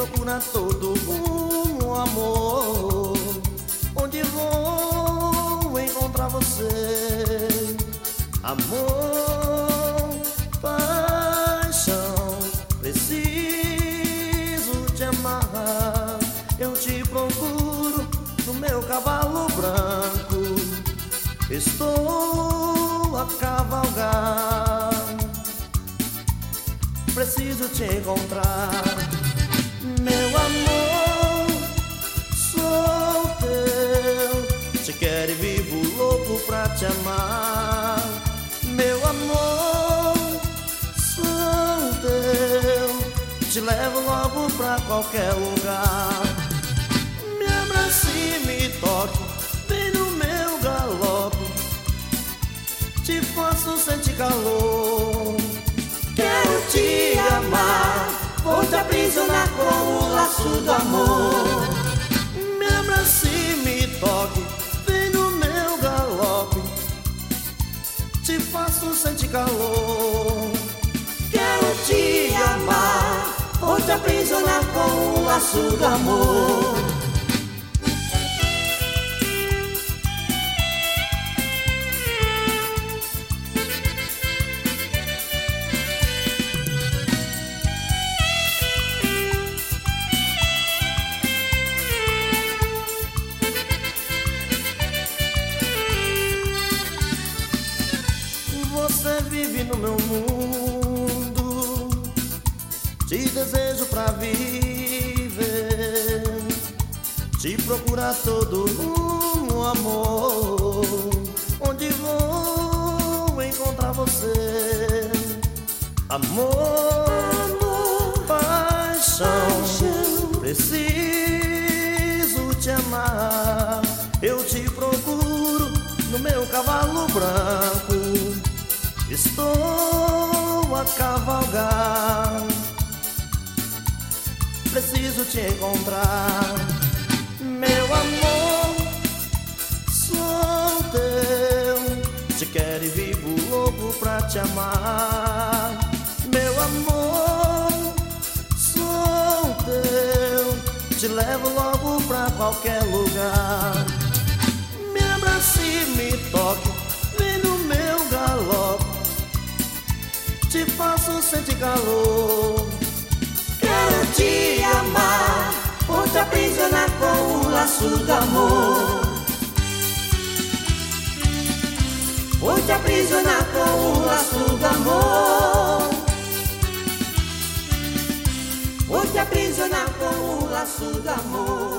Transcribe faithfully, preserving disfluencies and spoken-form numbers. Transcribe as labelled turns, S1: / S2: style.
S1: procura todo um amor. Onde vou encontrar você? Amor, paixão, preciso te amar. Eu te procuro no meu cavalo branco, estou a cavalgar. Preciso te encontrar, meu amor, sou teu. Te quero e vivo louco pra te amar. Meu amor, sou teu. Te levo logo pra qualquer lugar. Me abrace e me toque, vem no meu galope. Te faço sentir calor.
S2: Quero te amar, vou te aprisionar com o laço do amor.
S1: Me abrace e me toque, vem no meu galope. Te faço sentir calor.
S2: Quero te amar, vou te aprisionar com o laço do amor.
S1: Você vive no meu mundo, te desejo pra viver. Te procurar todo um amor. Onde vou encontrar você? Amor,
S2: Amor,
S1: paixão,
S2: paixão,
S1: preciso te amar. Eu te procuro no meu cavalo branco, estou a cavalgar. Preciso te encontrar, meu amor, sou teu. Te quero e vivo louco pra te amar. Meu amor, sou teu. Te levo logo pra qualquer lugar. Me abrace e me toque, vem no meu galope. Te faço sentir calor.
S2: quero te amar, vou te aprisionar com o laço do amor. Vou te aprisionar com o laço do amor. Vou te aprisionar com o laço do amor.